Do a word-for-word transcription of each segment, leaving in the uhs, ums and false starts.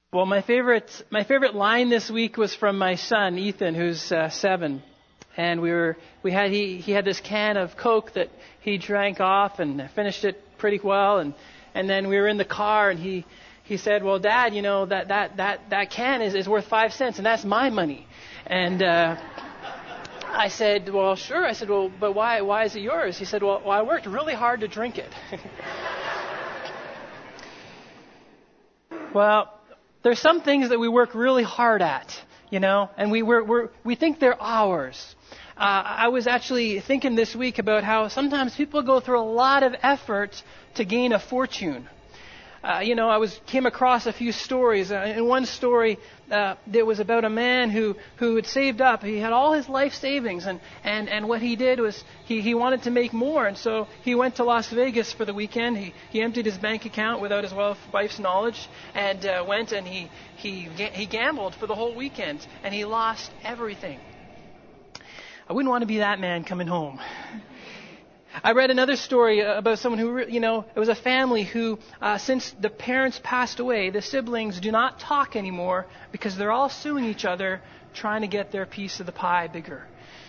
Well, my favorite my favorite line this week was from my son Ethan, who's uh, seven, and we were we had he he had this can of Coke that he drank off and finished it pretty well, and and then we were in the car and he he said, "Well, Dad, you know that that that that can is is worth five cents, and that's my money," and. Uh, I said, "Well, sure." I said, "Well, but why why is it yours?" He said, "Well, well I worked really hard to drink it." Well, there's some things that we work really hard at, you know, and we we're, we're, we think they're ours. Uh, I was actually thinking this week about how sometimes people go through a lot of effort to gain a fortune. Uh, you know, I was came across a few stories. Uh, in one story, uh, there was about a man who, who had saved up. He had all his life savings, and, and, and what he did was he, he wanted to make more, and so he went to Las Vegas for the weekend. He he emptied his bank account without his wife's knowledge, and uh, went and he he he gambled for the whole weekend, and he lost everything. I wouldn't want to be that man coming home. I read another story about someone who, you know, it was a family who, uh, since the parents passed away, the siblings do not talk anymore because they're all suing each other, trying to get their piece of the pie bigger.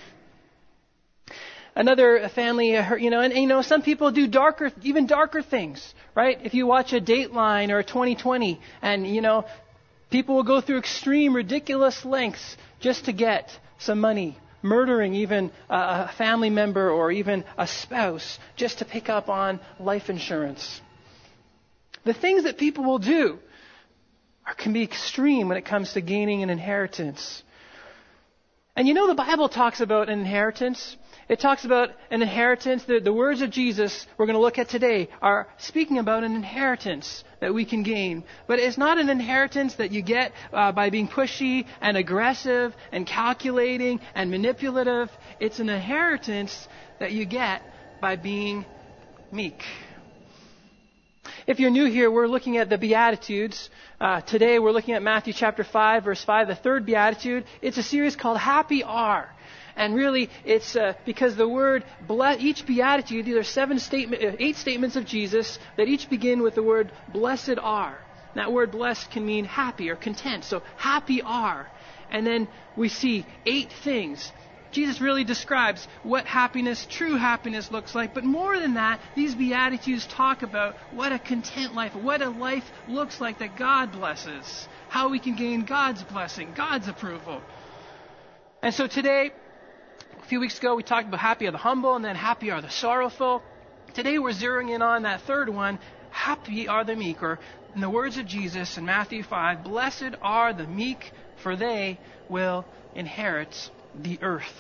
Another family, you know, and, and you know, some people do darker, even darker things, right? If you watch a Dateline or a twenty twenty, and, you know, people will go through extreme, ridiculous lengths just to get some money. Murdering even a family member or even a spouse just to pick up on life insurance. The things that people will do are, can be extreme when it comes to gaining an inheritance. And you know the Bible talks about an inheritance. It talks about an inheritance. The, the words of Jesus we're going to look at today are speaking about an inheritance that we can gain. But it's not an inheritance that you get uh, by being pushy and aggressive and calculating and manipulative. It's an inheritance that you get by being meek. If you're new here, we're looking at the Beatitudes. Uh, today we're looking at Matthew chapter five, verse five, the third Beatitude. It's a series called Happy Are. And really, it's uh, because the word, bless, each Beatitude, there are seven statement, uh, eight statements of Jesus that each begin with the word, blessed are. That word blessed can mean happy or content. So happy are. And then we see eight things. Jesus really describes what happiness, true happiness looks like. But more than that, these Beatitudes talk about what a content life, what a life looks like that God blesses. How we can gain God's blessing, God's approval. And so today, a few weeks ago, we talked about happy are the humble and then happy are the sorrowful. Today we're zeroing in on that third one, happy are the meek, or in the words of Jesus in Matthew five, blessed are the meek, for they will inherit the earth.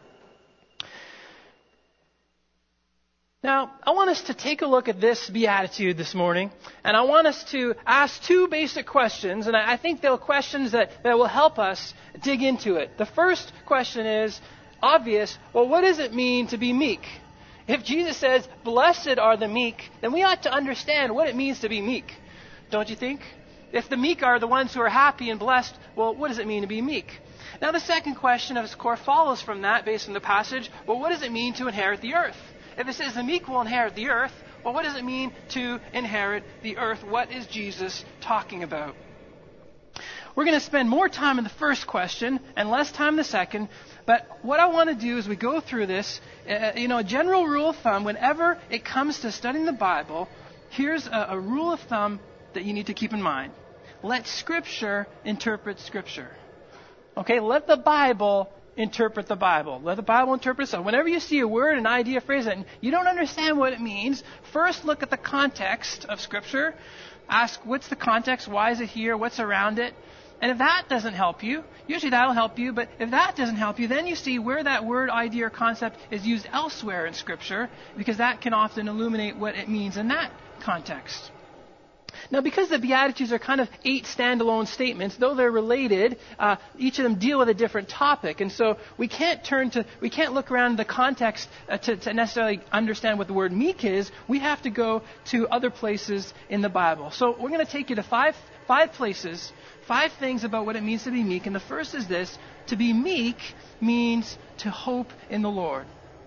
Now, I want us to take a look at this beatitude this morning, and I want us to ask two basic questions, and I think they're questions that, that will help us dig into it. The first question is obvious. Well, what does it mean to be meek? If Jesus says, blessed are the meek, then we ought to understand what it means to be meek. Don't you think? If the meek are the ones who are happy and blessed, well, what does it mean to be meek? Now, the second question, of course, follows from that based on the passage. Well, what does it mean to inherit the earth? If it says the meek will inherit the earth, well, what does it mean to inherit the earth? What is Jesus talking about? We're going to spend more time in the first question and less time in the second. But what I want to do as we go through this, uh, you know, a general rule of thumb, whenever it comes to studying the Bible, here's a, a rule of thumb that you need to keep in mind. Let Scripture interpret Scripture. Okay, let the Bible interpret the Bible. Let the Bible interpret itself. Whenever you see a word, an idea, a phrase, and you don't understand what it means, first look at the context of Scripture. Ask, what's the context? Why is it here? What's around it? And if that doesn't help you, usually that'll help you, but if that doesn't help you, then you see where that word, idea, or concept is used elsewhere in Scripture, because that can often illuminate what it means in that context. Now, because the Beatitudes are kind of eight standalone statements, though they're related, uh, each of them deal with a different topic. And so we can't turn to, we can't look around the context uh, to, to necessarily understand what the word meek is. We have to go to other places in the Bible. So we're going to take you to five, five places, five things about what it means to be meek. And the first is this: to be meek means to hope in the Lord.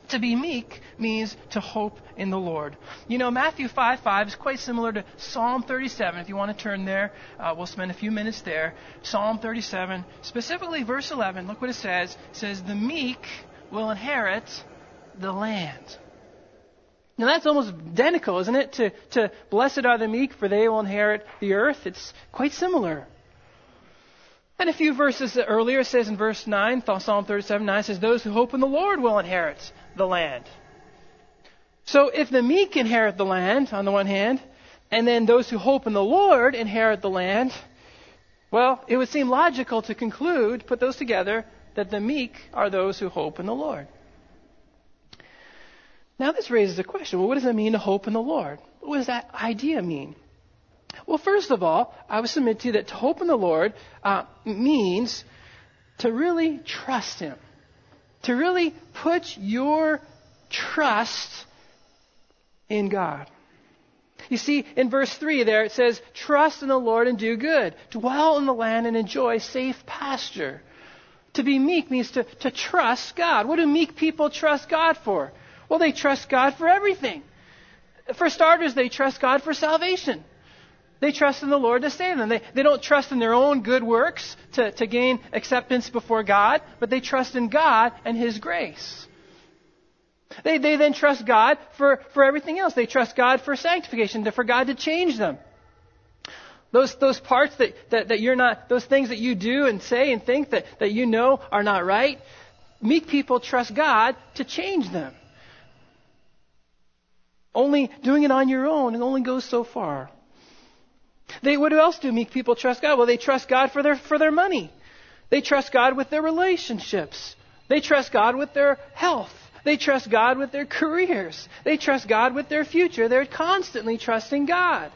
To be meek means to hope in the Lord. You know, Matthew five five is quite similar to Psalm thirty-seven. If you want to turn there, uh, we'll spend a few minutes there. Psalm thirty-seven, specifically verse eleven, look what it says. It says, the meek will inherit the land. Now that's almost identical, isn't it? To, to blessed are the meek, for they will inherit the earth. It's quite similar. And a few verses earlier, it says in verse nine, Psalm thirty-seven nine says, those who hope in the Lord will inherit the land. So if the meek inherit the land, on the one hand, and then those who hope in the Lord inherit the land, well, it would seem logical to conclude, put those together, that the meek are those who hope in the Lord. Now this raises a question. Well, what does it mean to hope in the Lord? What does that idea mean? Well, first of all, I would submit to you that to hope in the Lord uh, means to really trust Him. To really put your trust in God. You see, in verse three there it says, trust in the Lord and do good. Dwell in the land and enjoy safe pasture. To be meek means to, to trust God. What do meek people trust God for? Well, they trust God for everything. For starters, they trust God for salvation. They trust in the Lord to save them. They, they don't trust in their own good works to, to gain acceptance before God, but they trust in God and His grace. They, they then trust God for, for everything else. They trust God for sanctification, for God to change them. Those, those parts that, that, that you're not, those things that you do and say and think that, that you know are not right, meek people trust God to change them. Only doing it on your own, it only goes so far. They, what else do meek people trust God? Well, they trust God for their, for their money. They trust God with their relationships. They trust God with their health. They trust God with their careers. They trust God with their future. They're constantly trusting God.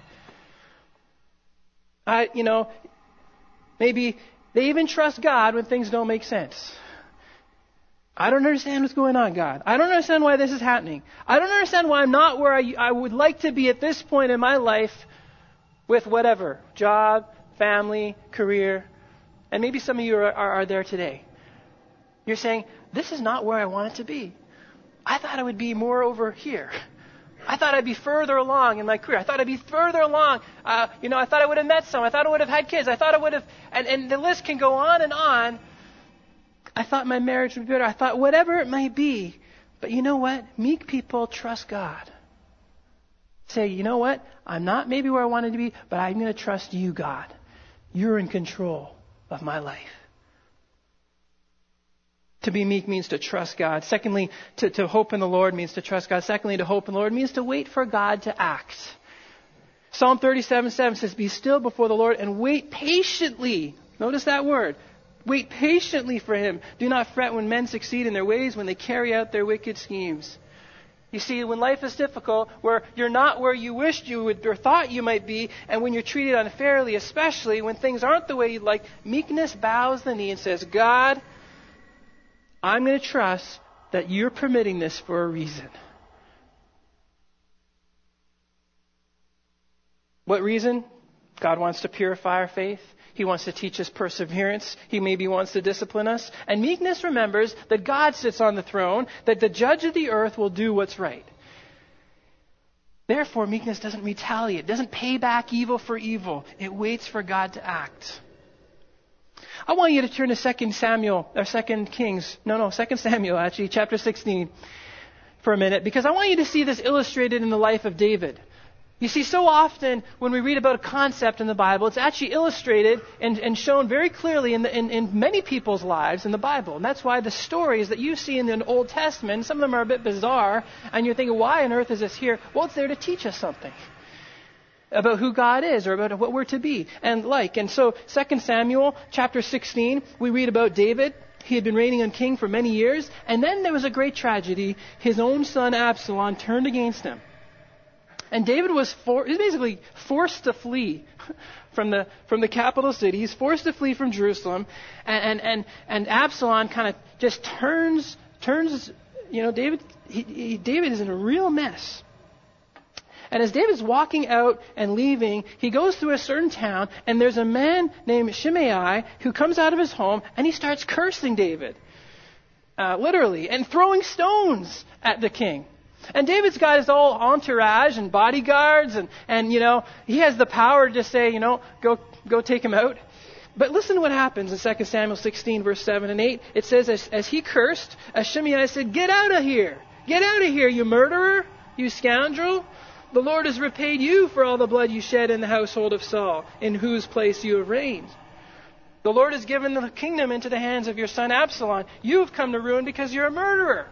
I, you know, maybe they even trust God when things don't make sense. I don't understand what's going on, God. I don't understand why this is happening. I don't understand why I'm not where I, I would like to be at this point in my life with whatever, job, family, career. And maybe some of you are, are, are there today. You're saying, this is not where I want it to be. I thought I would be more over here. I thought I'd be further along in my career. I thought I'd be further along. Uh, you know, I thought I would have met someone. I thought I would have had kids. I thought I would have, and, and the list can go on and on. I thought my marriage would be better. I thought whatever it might be. But you know what? Meek people trust God. Say, you know what? I'm not maybe where I wanted to be, but I'm going to trust you, God. You're in control of my life. To be meek means to trust God. Secondly, to, to hope in the Lord means to trust God. Secondly, to hope in the Lord means to wait for God to act. Psalm thirty-seven seven says, be still before the Lord and wait patiently. Notice that word. Wait patiently for Him. Do not fret when men succeed in their ways, when they carry out their wicked schemes. You see, when life is difficult, where you're not where you wished you would or thought you might be, and when you're treated unfairly, especially when things aren't the way you'd like, meekness bows the knee and says, God, I'm going to trust that you're permitting this for a reason. What reason? God wants to purify our faith. He wants to teach us perseverance. He maybe wants to discipline us. And meekness remembers that God sits on the throne, that the judge of the earth will do what's right. Therefore, meekness doesn't retaliate, doesn't pay back evil for evil. It waits for God to act. I want you to turn to Second Samuel, or Second Kings, no, no, Second Samuel actually, chapter sixteen for a minute, because I want you to see this illustrated in the life of David. You see, so often when we read about a concept in the Bible, it's actually illustrated and, and shown very clearly in, the, in, in many people's lives in the Bible. And that's why the stories that you see in the Old Testament, some of them are a bit bizarre, and you're thinking, why on earth is this here? Well, it's there to teach us something about who God is or about what we're to be and like. And so Second Samuel chapter sixteen, we read about David. He had been reigning on king for many years. And then there was a great tragedy. His own son Absalom turned against him. And David was, for, he was basically forced to flee from the from the capital city. He's forced to flee from Jerusalem. And and, and, and Absalom kind of just turns, turns, you know, David, he, he, David is in a real mess. And as David's walking out and leaving, he goes through a certain town, and there's a man named Shimei who comes out of his home, and he starts cursing David. uh, literally, and throwing stones at the king. And David's got his whole entourage and bodyguards, and, and you know, he has the power to just say, you know, go go take him out. But listen to what happens in Second Samuel sixteen, verse seven and eight. It says, as, as he cursed, as Shimei said, get out of here. Get out of here, you murderer, you scoundrel. The Lord has repaid you for all the blood you shed in the household of Saul, in whose place you have reigned. The Lord has given the kingdom into the hands of your son Absalom. You have come to ruin because you're a murderer.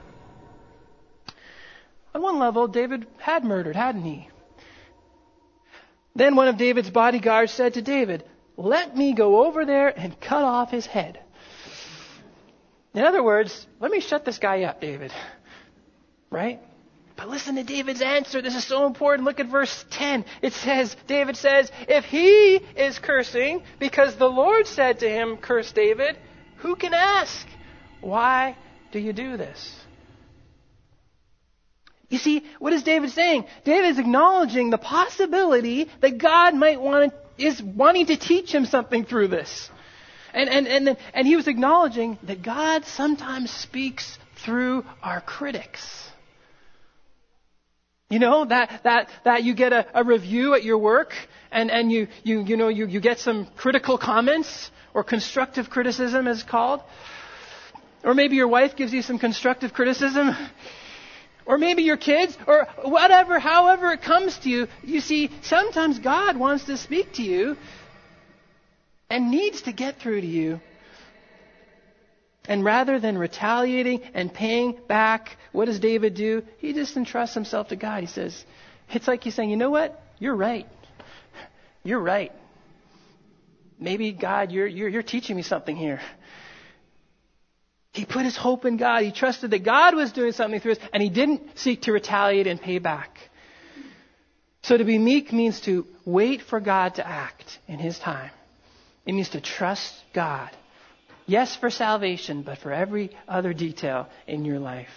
On one level, David had murdered, hadn't he? Then one of David's bodyguards said to David, let me go over there and cut off his head. In other words, let me shut this guy up, David. Right? But listen to David's answer. This is so important. Look at verse ten. It says, David says, if he is cursing because the Lord said to him, curse David, who can ask? Why do you do this? You see, what is David saying? David is acknowledging the possibility that God might want to, is wanting to teach him something through this. And, and, and, and he was acknowledging that God sometimes speaks through our critics. You know, that, that, that you get a, a review at your work and, and you, you, you know, you, you get some critical comments, or constructive criticism is called. Or maybe your wife gives you some constructive criticism. Or maybe your kids, or whatever, however it comes to you. You see, sometimes God wants to speak to you and needs to get through to you. And rather than retaliating and paying back, what does David do? He just entrusts himself to God. He says, it's like he's saying, you know what? You're right. You're right. Maybe, God, you're, you're, you're teaching me something here. He put his hope in God. He trusted that God was doing something through us, and he didn't seek to retaliate and pay back. So to be meek means to wait for God to act in his time. It means to trust God. Yes, for salvation, but for every other detail in your life.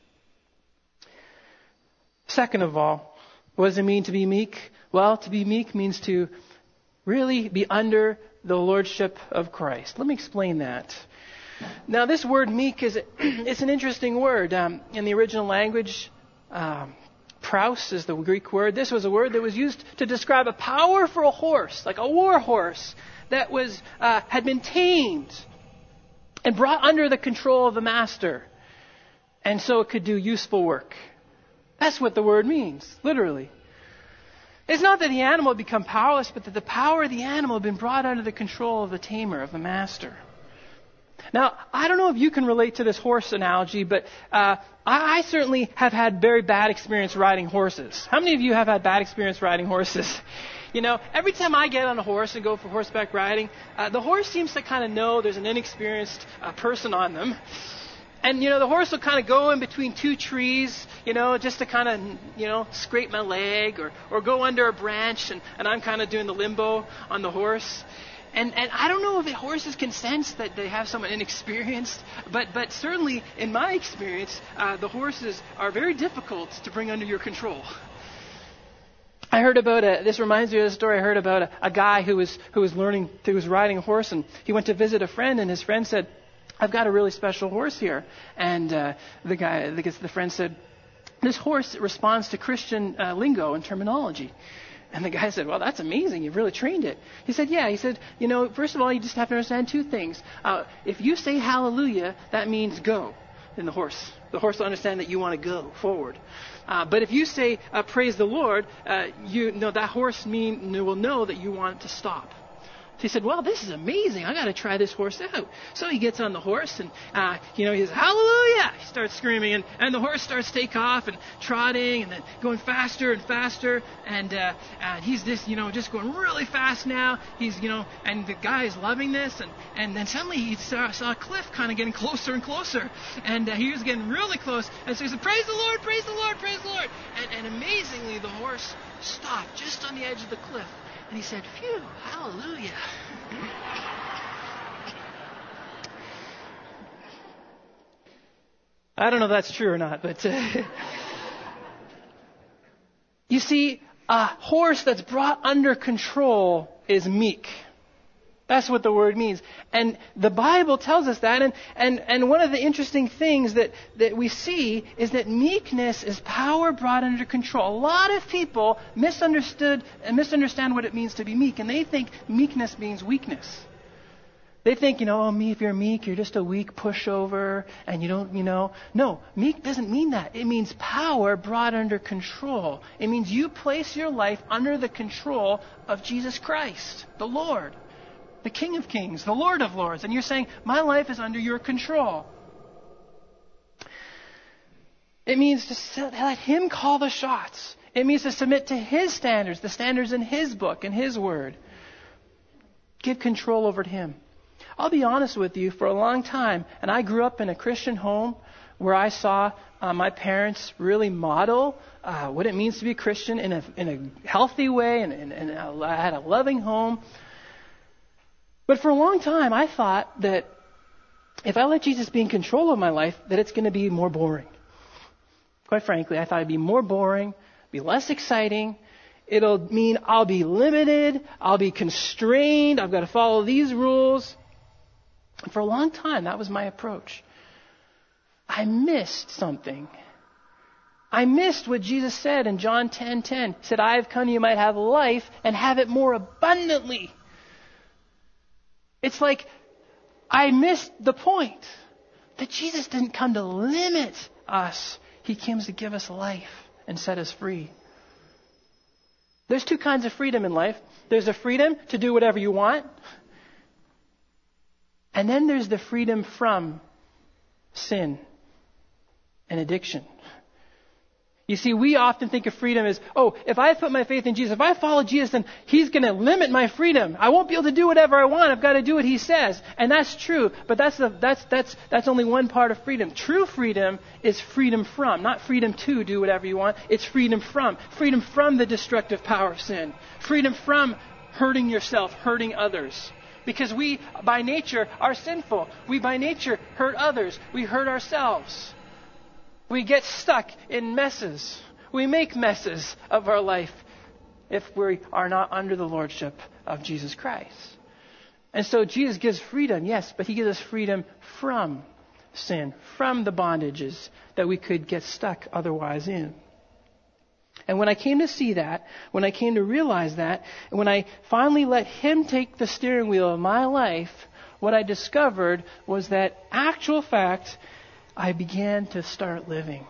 Second of all, what does it mean to be meek? Well, to be meek means to really be under the lordship of Christ. Let me explain that. Now, this word meek is it's an interesting word. Um, in the original language, um, praus is the Greek word. This was a word that was used to describe a powerful horse, like a war horse, that was uh, had been tamed and brought under the control of the master, and so it could do useful work. That's what the word means, literally. It's not that the animal had become powerless, but that the power of the animal had been brought under the control of the tamer, of the master. Now, I don't know if you can relate to this horse analogy, but uh, I, I certainly have had very bad experience riding horses. How many of you have had bad experience riding horses? You know, every time I get on a horse and go for horseback riding, uh, the horse seems to kind of know there's an inexperienced uh, person on them. And, you know, the horse will kind of go in between two trees, you know, just to kind of, you know, scrape my leg or, or go under a branch, and, and I'm kind of doing the limbo on the horse. And and I don't know if the horses can sense that they have someone inexperienced, but but certainly in my experience, uh, the horses are very difficult to bring under your control. I heard about a, this reminds me of a story I heard about a, a guy who was who was learning, who was riding a horse, and he went to visit a friend, and his friend said, I've got a really special horse here. And uh, the guy, the, the friend said, this horse responds to Christian uh, lingo and terminology. And the guy said, well, that's amazing. You've really trained it. He said, yeah. He said, you know, first of all, you just have to understand two things. Uh, if you say hallelujah, that means go in the horse. The horse will understand that you want to go forward. Uh, but if you say uh, praise the Lord, uh, you know that horse mean, will know that you want to stop. He said, well, this is amazing. I got to try this horse out. So he gets on the horse and, uh, you know, he says, hallelujah. He starts screaming, and, and the horse starts to take off and trotting and then going faster and faster. And, uh, and he's this, you know, just going really fast now. He's, you know, and the guy is loving this. And, and then suddenly he saw, saw a cliff kind of getting closer and closer. And uh, he was getting really close. And so he said, praise the Lord, praise the Lord, praise the Lord. And, and amazingly, the horse stopped just on the edge of the cliff. And he said, phew, hallelujah. I don't know if that's true or not, but uh, you see, a horse that's brought under control is meek. That's what the word means. And the Bible tells us that. And, and, and one of the interesting things that, that we see is that meekness is power brought under control. A lot of people misunderstood and misunderstand what it means to be meek. And they think meekness means weakness. They think, you know, oh, me, if you're meek, you're just a weak pushover and you don't, you know. No, meek doesn't mean that. It means power brought under control. It means you place your life under the control of Jesus Christ, the Lord, the King of Kings, the Lord of Lords. And you're saying, my life is under your control. It means to let Him call the shots. It means to submit to His standards, the standards in His book and His word. Give control over to Him. I'll be honest with you, for a long time, and I grew up in a Christian home where I saw uh, my parents really model uh, what it means to be a Christian in a in a healthy way, and, and, and I had a loving home. But for a long time, I thought that if I let Jesus be in control of my life, that it's going to be more boring. Quite frankly, I thought it'd be more boring, be less exciting. It'll mean I'll be limited, I'll be constrained, I've got to follow these rules. And for a long time, that was my approach. I missed something. I missed what Jesus said in John ten ten. He said, I have come you might have life and have it more abundantly. It's like I missed the point that Jesus didn't come to limit us. He comes to give us life and set us free. There's two kinds of freedom in life. There's a freedom to do whatever you want. And then there's the freedom from sin and addiction. You see, we often think of freedom as, oh, if I put my faith in Jesus, if I follow Jesus, then He's going to limit my freedom. I won't be able to do whatever I want. I've got to do what He says. And that's true. But that's the, that's, that's, that's only one part of freedom. True freedom is freedom from, not freedom to do whatever you want. It's freedom from. Freedom from the destructive power of sin. Freedom from hurting yourself, hurting others. Because we, by nature, are sinful. We, by nature, hurt others. We hurt ourselves. We get stuck in messes. We make messes of our life if we are not under the lordship of Jesus Christ. And so Jesus gives freedom, yes, but He gives us freedom from sin, from the bondages that we could get stuck otherwise in. And when I came to see that, when I came to realize that, and when I finally let Him take the steering wheel of my life, what I discovered was that actual fact, I began to start living.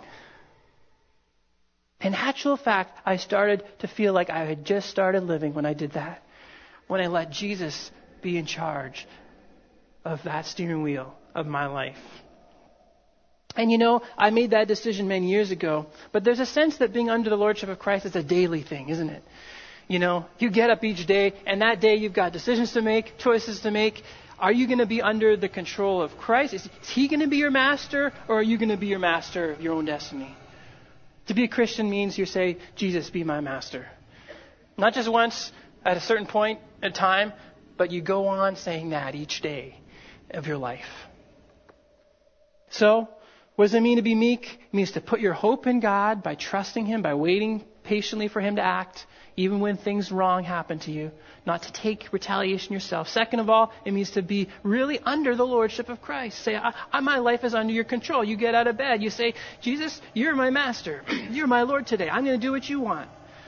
In actual fact, I started to feel like I had just started living when I did that. When I let Jesus be in charge of that steering wheel of my life. And you know, I made that decision many years ago, but there's a sense that being under the lordship of Christ is a daily thing, isn't it? You know, you get up each day, and that day you've got decisions to make, choices to make. Are you going to be under the control of Christ? Is He going to be your master, or are you going to be your master of your own destiny? To be a Christian means you say, Jesus, be my master. Not just once at a certain point in time, but you go on saying that each day of your life. So, what does it mean to be meek? It means to put your hope in God by trusting Him, by waiting patiently for Him to act, even when things wrong happen to you, not to take retaliation yourself. Second of all, it means to be really under the lordship of Christ. Say, I, I, my life is under your control. You get out of bed. You say, Jesus, you're my master. You're my Lord today. I'm going to do what you want.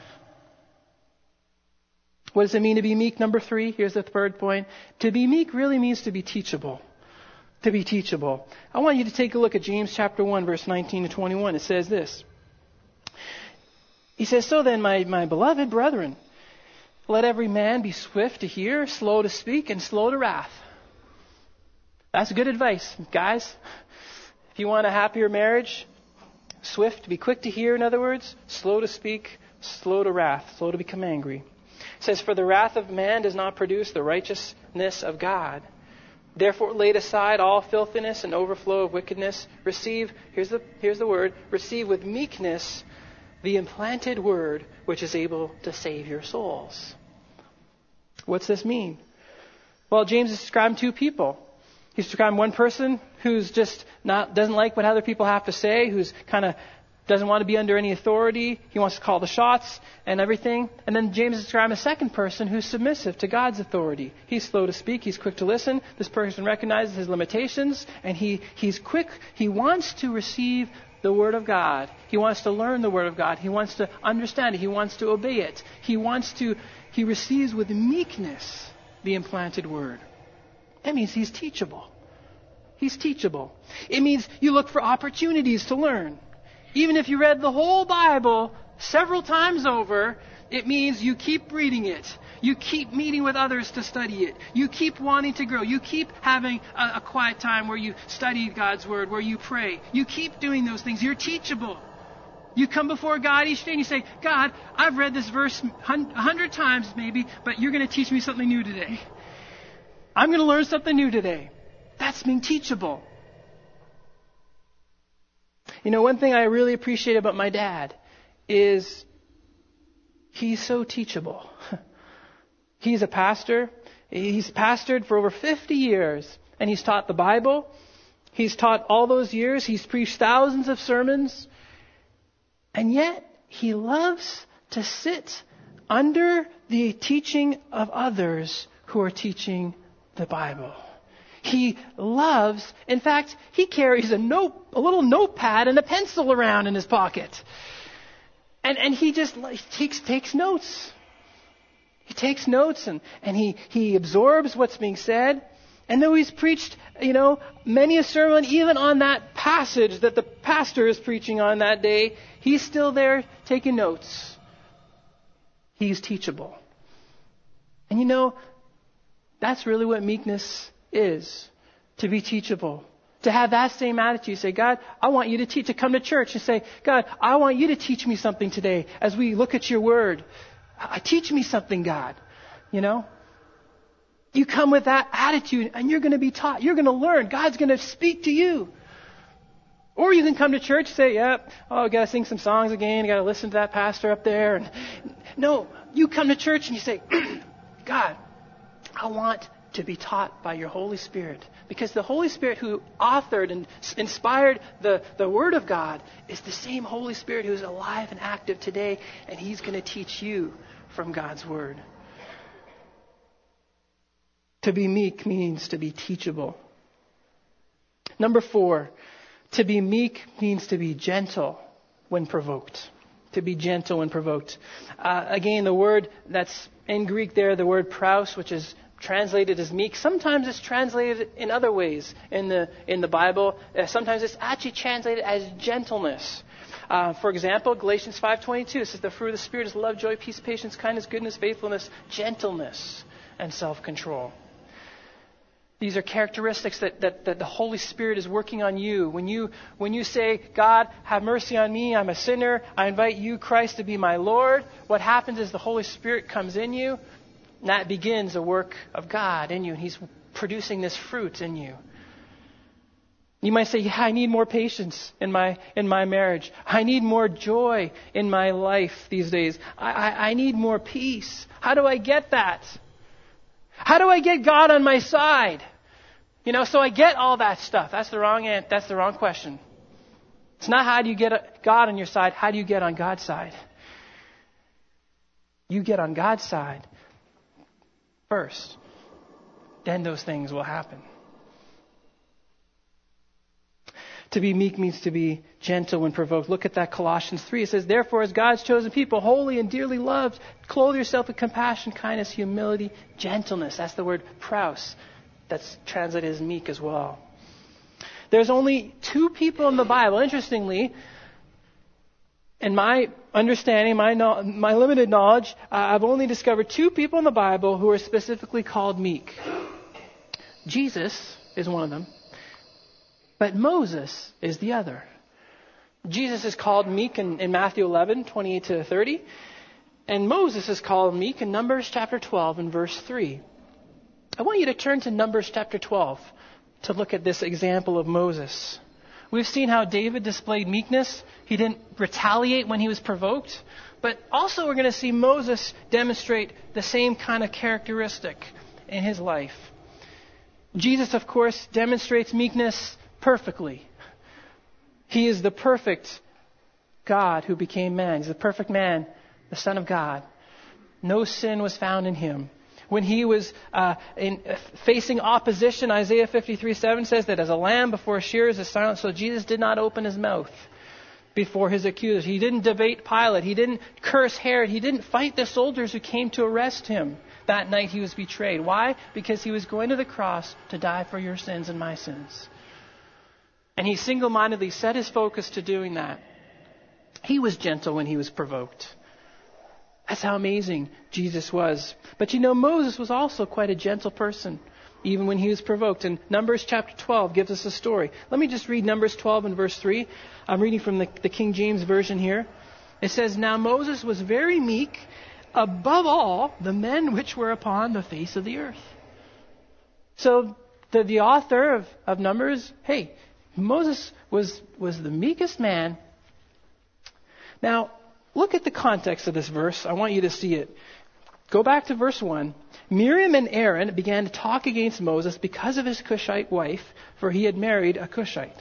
What does it mean to be meek? Number three, here's the third point. To be meek really means to be teachable. To be teachable. I want you to take a look at James chapter one, verse nineteen to twenty-one. It says this. He says, so then, my, my beloved brethren, let every man be swift to hear, slow to speak, and slow to wrath. That's good advice, guys. If you want a happier marriage, swift, be quick to hear, in other words, slow to speak, slow to wrath, slow to become angry. It says, for the wrath of man does not produce the righteousness of God. Therefore, laid aside all filthiness and overflow of wickedness. Receive, here's the, here's the word, receive with meekness the implanted word which is able to save your souls. What's this mean? Well, James is describing two people. He's describing one person who's just not, doesn't like what other people have to say, who's kind of doesn't want to be under any authority. He wants to call the shots and everything. And then James is describing a second person who's submissive to God's authority. He's slow to speak. He's quick to listen. This person recognizes his limitations, and he, he's quick. He wants to receive the Word of God. He wants to learn the Word of God. He wants to understand it. He wants to obey it. He wants to, he receives with meekness the implanted Word. That means he's teachable. He's teachable. It means you look for opportunities to learn. Even if you read the whole Bible several times over, it means you keep reading it. You keep meeting with others to study it. You keep wanting to grow. You keep having a, a quiet time where you study God's Word, where you pray. You keep doing those things. You're teachable. You come before God each day and you say, God, I've read this verse a hundred times maybe, but you're going to teach me something new today. I'm going to learn something new today. That's being teachable. You know, one thing I really appreciate about my dad is he's so teachable. He's a pastor. He's pastored for over fifty years, and he's taught the Bible. He's taught all those years. He's preached thousands of sermons. And yet, he loves to sit under the teaching of others who are teaching the Bible. He loves, in fact, he carries a note, a little notepad and a pencil around in his pocket. And and he just he takes takes notes. He takes notes and, and he, he absorbs what's being said. And though he's preached, you know, many a sermon, even on that passage that the pastor is preaching on that day, he's still there taking notes. He's teachable. And you know, that's really what meekness is, to be teachable. To have that same attitude. Say, God, I want you to teach. To come to church and say, God, I want you to teach me something today as we look at your Word. Teach me something, God. You know? You come with that attitude and you're going to be taught. You're going to learn. God's going to speak to you. Or you can come to church and say, yep, oh, I got to sing some songs again. I got to listen to that pastor up there. And no, you come to church and you say, God, I want to be taught by your Holy Spirit. Because the Holy Spirit who authored and inspired the, the Word of God is the same Holy Spirit who's alive and active today, and He's going to teach you from God's Word. To be meek means to be teachable. Number four, to be meek means to be gentle when provoked. To be gentle when provoked. Uh, again, the word that's in Greek there, the word praus, which is translated as meek. Sometimes it's translated in other ways in the in the Bible. Uh, sometimes it's actually translated as gentleness. Uh, for example, Galatians five twenty-two says the fruit of the Spirit is love, joy, peace, patience, kindness, goodness, faithfulness, gentleness, and self-control. These are characteristics that, that, that the Holy Spirit is working on you. When you when you say, God, have mercy on me, I'm a sinner, I invite you, Christ, to be my Lord, what happens is the Holy Spirit comes in you. And that begins a work of God in you. And He's producing this fruit in you. You might say, yeah, I need more patience in my in my marriage. I need more joy in my life these days. I, I, I need more peace. How do I get that? How do I get God on my side? You know, so I get all that stuff. That's the wrong answer. That's the wrong question. It's not how do you get God on your side. How do you get on God's side? You get on God's side first, then those things will happen. To be meek means to be gentle when provoked. Look at that Colossians three. It says, therefore, as God's chosen people, holy and dearly loved, clothe yourself with compassion, kindness, humility, gentleness. That's the word praus. That's translated as meek as well. There's only two people in the Bible, interestingly, in my understanding, my no, my limited knowledge, uh, I've only discovered two people in the Bible who are specifically called meek. Jesus is one of them, but Moses is the other. Jesus is called meek in, in Matthew eleven, twenty-eight to thirty, and Moses is called meek in Numbers chapter twelve and verse three. I want you to turn to Numbers chapter twelve to look at this example of Moses. We've seen how David displayed meekness. He didn't retaliate when he was provoked. But also we're going to see Moses demonstrate the same kind of characteristic in his life. Jesus, of course, demonstrates meekness perfectly. He is the perfect God who became man. He's the perfect man, the Son of God. No sin was found in him. When he was uh, in, uh, facing opposition, Isaiah fifty-three seven says that as a lamb before shears is silent, so Jesus did not open his mouth before his accusers. He didn't debate Pilate. He didn't curse Herod. He didn't fight the soldiers who came to arrest him. That night he was betrayed. Why? Because he was going to the cross to die for your sins and my sins. And he single-mindedly set his focus to doing that. He was gentle when he was provoked. That's how amazing Jesus was. But you know, Moses was also quite a gentle person, even when he was provoked. And Numbers chapter twelve gives us a story. Let me just read Numbers twelve and verse three. I'm reading from the, the King James Version here. It says, "Now Moses was very meek above all the men which were upon the face of the earth." So the, the author of, of Numbers, hey, Moses was, was the meekest man. Now, look at the context of this verse. I want you to see it. Go back to verse one. Miriam and Aaron began to talk against Moses because of his Cushite wife, for he had married a Cushite.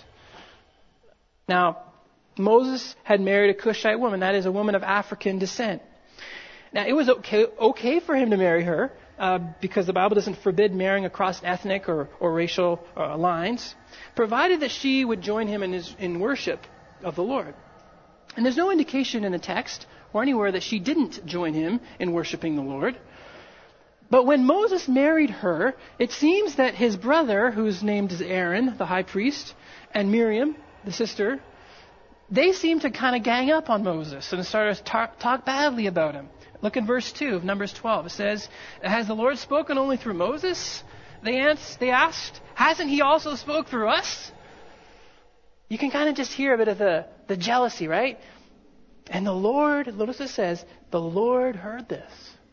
Now, Moses had married a Cushite woman. That is a woman of African descent. Now, it was okay, okay for him to marry her uh, because the Bible doesn't forbid marrying across ethnic or, or racial uh, lines, provided that she would join him in, his, in worship of the Lord. And there's no indication in the text or anywhere that she didn't join him in worshiping the Lord. But when Moses married her, it seems that his brother, who's named as Aaron, the high priest, and Miriam, the sister, they seemed to kind of gang up on Moses and started to talk, talk badly about him. Look at verse two of Numbers twelve. It says, "Has the Lord spoken only through Moses?" They, ans- they asked, "Hasn't he also spoke through us?" You can kind of just hear a bit of the, the jealousy, right? And the Lord, notice it says, the Lord heard this.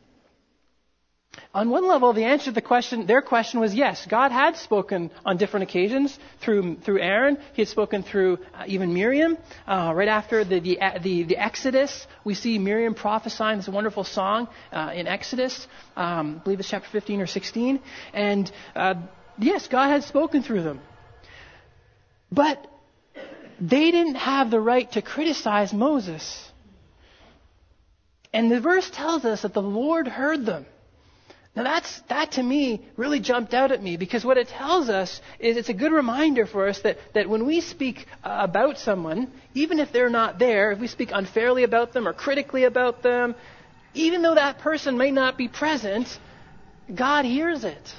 On one level, the answer to the question, their question was yes. God had spoken on different occasions through through Aaron. He had spoken through uh, even Miriam. Uh, right after the, the the the Exodus, we see Miriam prophesying this wonderful song uh, in Exodus. Um, I believe it's chapter fifteen or sixteen. And uh, yes, God had spoken through them. But they didn't have the right to criticize Moses. And the verse tells us that the Lord heard them. Now that's, that to me really jumped out at me, because what it tells us is it's a good reminder for us that, that when we speak uh, about someone, even if they're not there, if we speak unfairly about them or critically about them, even though that person may not be present, God hears it.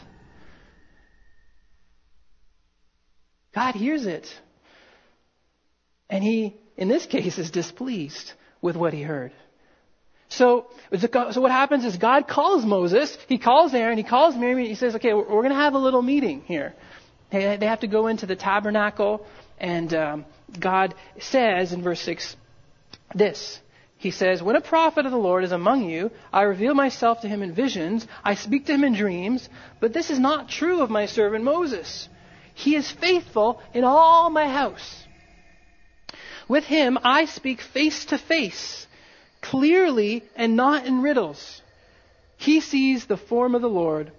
God hears it. And he, in this case, is displeased with what he heard. So, so what happens is God calls Moses, he calls Aaron, he calls Miriam, he says, okay, we're going to have a little meeting here. They, they have to go into the tabernacle, and um, God says in verse six this. He says, "When a prophet of the Lord is among you, I reveal myself to him in visions, I speak to him in dreams, but this is not true of my servant Moses. He is faithful in all my house. With him I speak face to face, clearly and not in riddles. He sees the form of the Lord."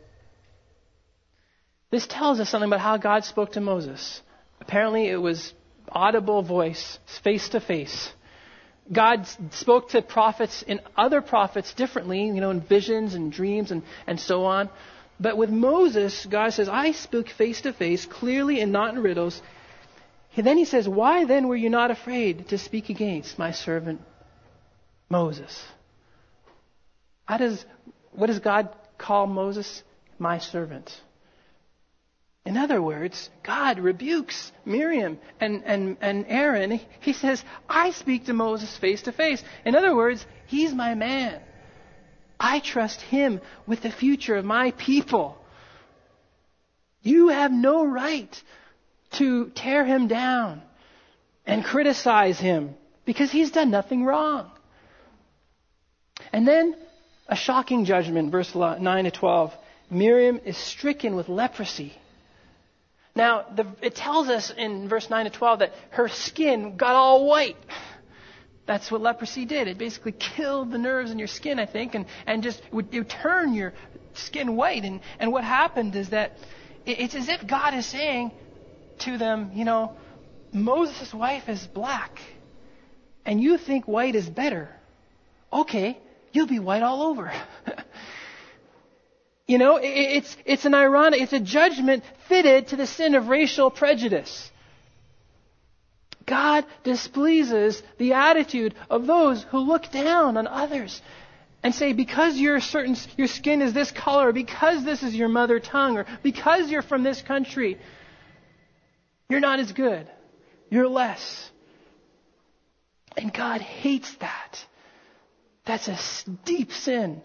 This tells us something about how God spoke to Moses. Apparently it was audible voice, face to face. God spoke to prophets and other prophets differently, you know, in visions and dreams and, and so on. But with Moses, God says, I speak face to face, clearly and not in riddles. And then he says, "Why then were you not afraid to speak against my servant Moses?" How does, what does God call Moses? My servant. In other words, God rebukes Miriam and, and, and Aaron. He says, I speak to Moses face to face. In other words, he's my man. I trust him with the future of my people. You have no right to tear him down and criticize him because he's done nothing wrong. And then a shocking judgment, verse nine to twelve. Miriam is stricken with leprosy. Now, the, it tells us in verse nine to twelve that her skin got all white. That's what leprosy did. It basically killed the nerves in your skin, I think, and, and just it would, it would turn your skin white. And, and what happened is that it, it's as if God is saying to them, you know, Moses' wife is black. and you think white is better, okay, you'll be white all over. You know, it, it's, it's an ironic, it's a judgment fitted to the sin of racial prejudice. God displeases the attitude of those who look down on others and say, because you're certain, your skin is this color, because this is your mother tongue, or because you're from this country, you're not as good. You're less. And God hates that. That's a deep sin.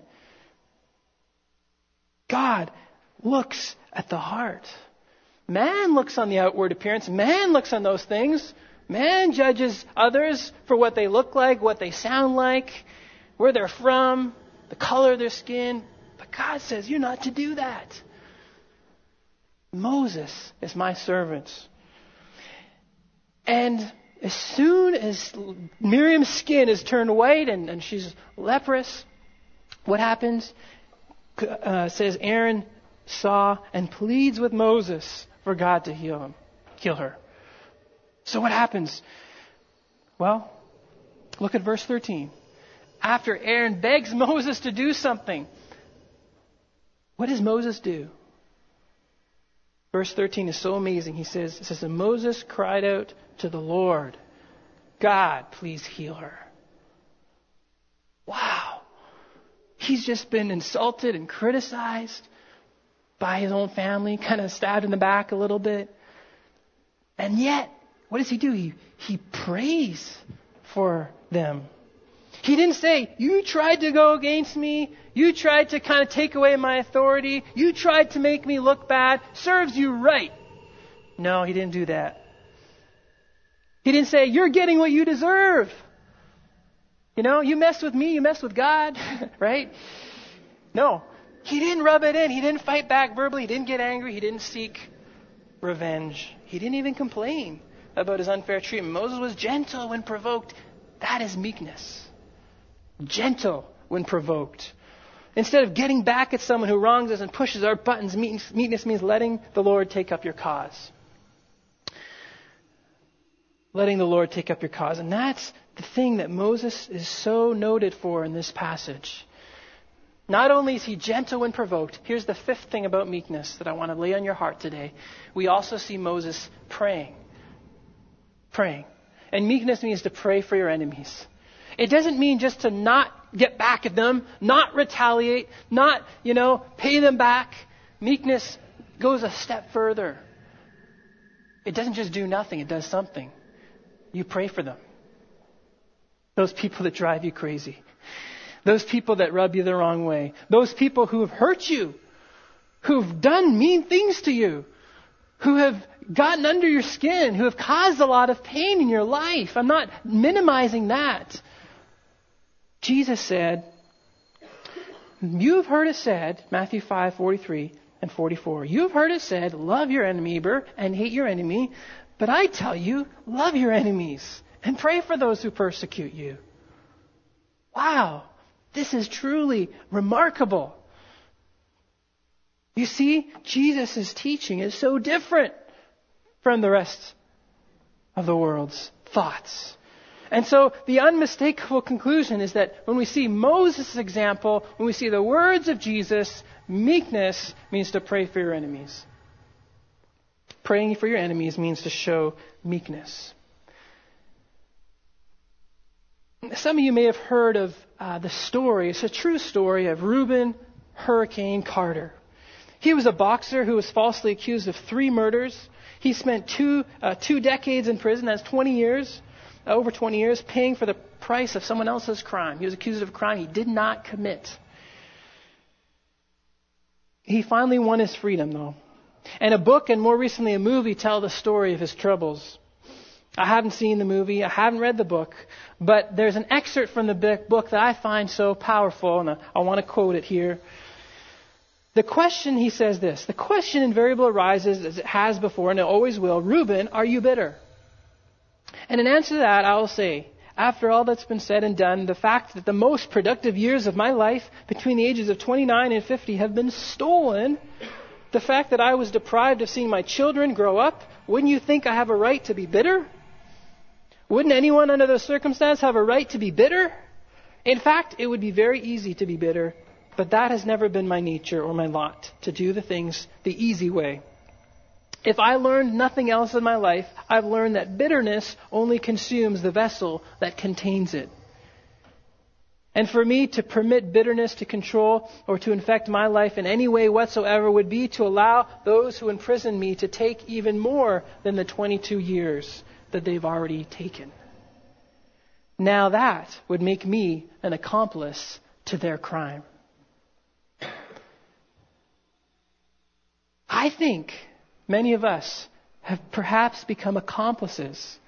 God looks at the heart. Man looks on the outward appearance. Man looks on those things. Man judges others for what they look like, what they sound like, where they're from, the color of their skin. But God says, you're not to do that. Moses is my servant. And as soon as Miriam's skin is turned white and, and she's leprous, what happens? Uh, says Aaron saw and pleads with Moses for God to heal him, heal her. So what happens? Well, look at verse thirteen. After Aaron begs Moses to do something, what does Moses do? Verse thirteen is so amazing. He says, it says, and Moses cried out to the Lord, God, please heal her. Wow. He's just been insulted and criticized by his own family, kind of stabbed in the back a little bit. And yet, what does he do? He, he prays for them. He didn't say, you tried to go against me. You tried to kind of take away my authority. You tried to make me look bad. Serves you right. No, he didn't do that. He didn't say, you're getting what you deserve. You know, you mess with me, you mess with God, right? No, he didn't rub it in. He didn't fight back verbally. He didn't get angry. He didn't seek revenge. He didn't even complain about his unfair treatment. Moses was gentle when provoked. That is meekness. Gentle when provoked. Instead of getting back at someone who wrongs us and pushes our buttons, meekness means letting the Lord take up your cause. Letting the Lord take up your cause. And that's the thing that Moses is so noted for in this passage. Not only is he gentle when provoked, here's the fifth thing about meekness that I want to lay on your heart today. We also see Moses praying. Praying. And meekness means to pray for your enemies. It doesn't mean just to not get back at them, not retaliate, not, you know, pay them back. Meekness goes a step further. It doesn't just do nothing, it does something. You pray for them. Those people that drive you crazy. Those people that rub you the wrong way. Those people who have hurt you. Who've done mean things to you. Who have gotten under your skin. Who have caused a lot of pain in your life. I'm not minimizing that. Jesus said, you have heard it said, Matthew five forty-three and forty-four. You have heard it said, love your neighbor and hate your enemy. But I tell you, love your enemies and pray for those who persecute you. Wow, this is truly remarkable. You see, Jesus' teaching is so different from the rest of the world's thoughts. And so the unmistakable conclusion is that when we see Moses' example, when we see the words of Jesus, meekness means to pray for your enemies. Praying for your enemies means to show meekness. Some of you may have heard of uh, the story, it's a true story of Reuben Hurricane Carter. He was a boxer who was falsely accused of three murders. He spent two uh, two decades in prison, that's twenty years, uh, over twenty years, paying for the price of someone else's crime. He was accused of a crime he did not commit. He finally won his freedom, though. And a book and more recently a movie tell the story of his troubles. I haven't seen the movie. I haven't read the book. But there's an excerpt from the book that I find so powerful, and I want to quote it here. The question, he says this, the question invariably arises, as it has before, and it always will, Reuben, are you bitter? And in answer to that, I will say, after all that's been said and done, the fact that the most productive years of my life between the ages of twenty-nine and fifty have been stolen, the fact that I was deprived of seeing my children grow up, wouldn't you think I have a right to be bitter? Wouldn't anyone under those circumstances have a right to be bitter? In fact, it would be very easy to be bitter, but that has never been my nature or my lot, to do the things the easy way. If I learned nothing else in my life, I've learned that bitterness only consumes the vessel that contains it. And for me to permit bitterness to control or to infect my life in any way whatsoever would be to allow those who imprison me to take even more than the twenty-two years that they've already taken. Now that would make me an accomplice to their crime. I think many of us have perhaps become accomplices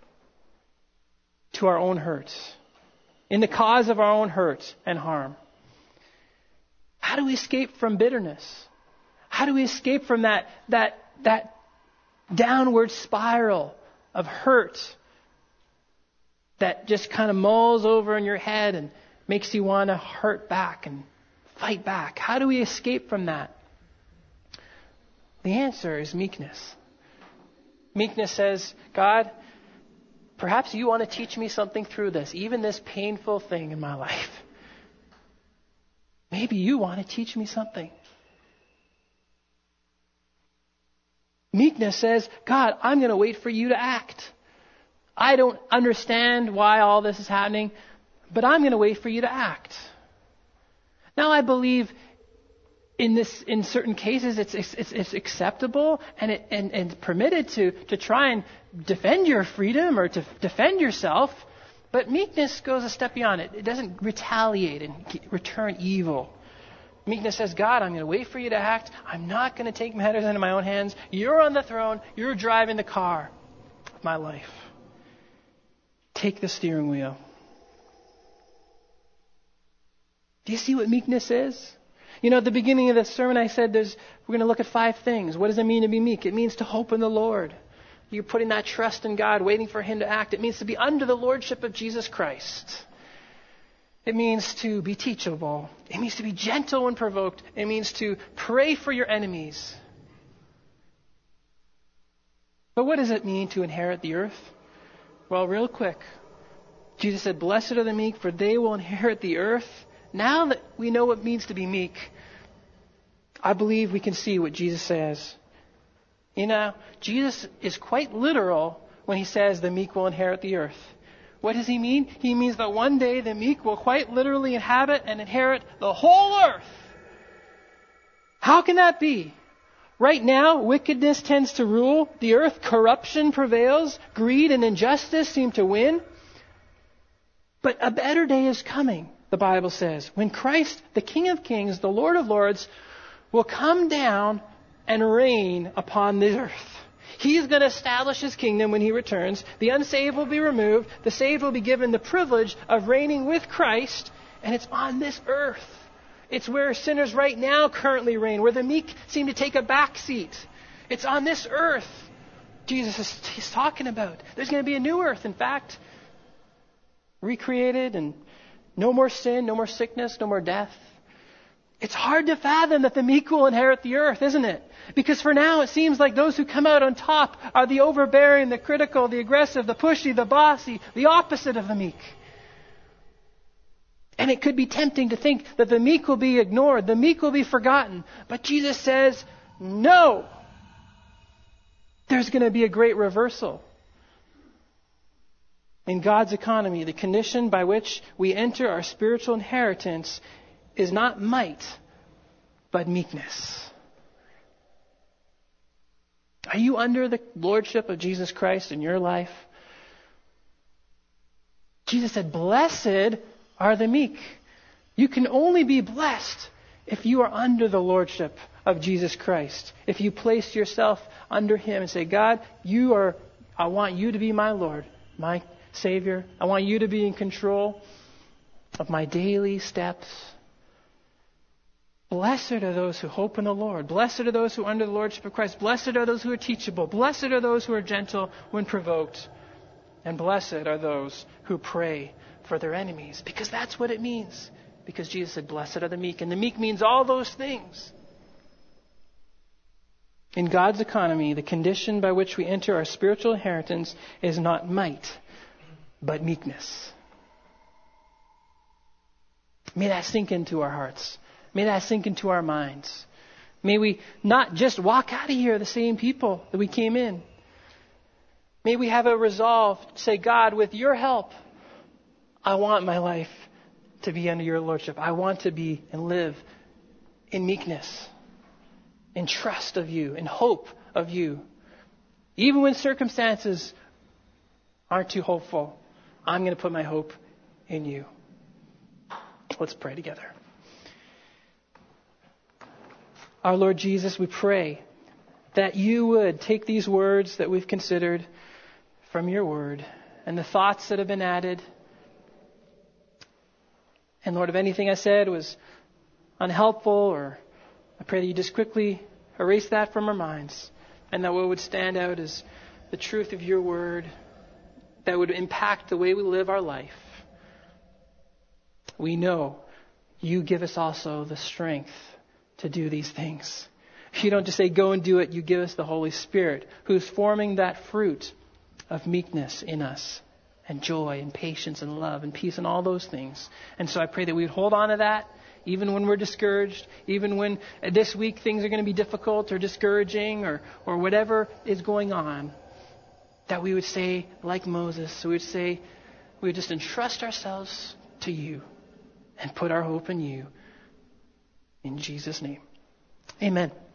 to our own hurt, in the cause of our own hurt and harm. How do we escape from bitterness? How do we escape from that, that, that downward spiral of hurt that just kind of mulls over in your head and makes you want to hurt back and fight back? How do we escape from that? The answer is meekness. Meekness says, God, perhaps you want to teach me something through this, even this painful thing in my life. Maybe you want to teach me something. Meekness says, God, I'm going to wait for you to act. I don't understand why all this is happening, but I'm going to wait for you to act. Now, I believe in this, in certain cases, it's it's, it's acceptable and it and, and permitted to to try and defend your freedom or to defend yourself. But meekness goes a step beyond it. It doesn't retaliate and return evil. Meekness says, God, I'm going to wait for you to act. I'm not going to take matters into my own hands. You're on the throne. You're driving the car of my life. Take the steering wheel. Do you see what meekness is? You know, at the beginning of the sermon, I said there's we're going to look at five things. What does it mean to be meek? It means to hope in the Lord. You're putting that trust in God, waiting for Him to act. It means to be under the lordship of Jesus Christ. It means to be teachable. It means to be gentle when provoked. It means to pray for your enemies. But what does it mean to inherit the earth? Well, real quick. Jesus said, blessed are the meek, for they will inherit the earth. Now that we know what it means to be meek, I believe we can see what Jesus says. You know, Jesus is quite literal when He says the meek will inherit the earth. What does He mean? He means that one day the meek will quite literally inhabit and inherit the whole earth. How can that be? Right now, wickedness tends to rule the earth. Corruption prevails. Greed and injustice seem to win. But a better day is coming, the Bible says, when Christ, the King of Kings, the Lord of Lords, will come down and reign upon the earth. He's going to establish His kingdom when He returns. The unsaved will be removed. The saved will be given the privilege of reigning with Christ. And it's on this earth. It's where sinners right now currently reign, where the meek seem to take a back seat. It's on this earth Jesus is he's talking about. There's going to be a new earth, in fact. Recreated and no more sin, no more sickness, no more death. It's hard to fathom that the meek will inherit the earth, isn't it? Because for now it seems like those who come out on top are the overbearing, the critical, the aggressive, the pushy, the bossy, the opposite of the meek. And it could be tempting to think that the meek will be ignored, the meek will be forgotten. But Jesus says, no. There's going to be a great reversal. In God's economy, the condition by which we enter our spiritual inheritance is not might, but meekness. Are you under the lordship of Jesus Christ in your life? Jesus said, blessed are the meek. You can only be blessed if you are under the lordship of Jesus Christ. If you place yourself under Him and say, God, you are, I want you to be my Lord, my Savior. I want you to be in control of my daily steps. Blessed are those who hope in the Lord. Blessed are those who are under the lordship of Christ. Blessed are those who are teachable. Blessed are those who are gentle when provoked. And blessed are those who pray for their enemies. Because that's what it means. Because Jesus said, blessed are the meek. And the meek means all those things. In God's economy, the condition by which we enter our spiritual inheritance is not might, but meekness. May that sink into our hearts. May that sink into our minds. May we not just walk out of here the same people that we came in. May we have a resolve to say, God, with your help, I want my life to be under your lordship. I want to be and live in meekness, in trust of you, in hope of you. Even when circumstances aren't too hopeful, I'm going to put my hope in you. Let's pray together. Our Lord Jesus, we pray that you would take these words that we've considered from your word and the thoughts that have been added. And Lord, if anything I said was unhelpful, or I pray that you just quickly erase that from our minds, and that what would stand out is the truth of your word that would impact the way we live our life. We know you give us also the strength to do these things. You don't just say, go and do it. You give us the Holy Spirit, who's forming that fruit of meekness in us, and joy and patience and love and peace and all those things. And so I pray that we would hold on to that, even when we're discouraged, even when this week things are going to be difficult or discouraging, or, or whatever is going on, that we would say, like Moses, so we would say, we would just entrust ourselves to you and put our hope in you. In Jesus' name, amen.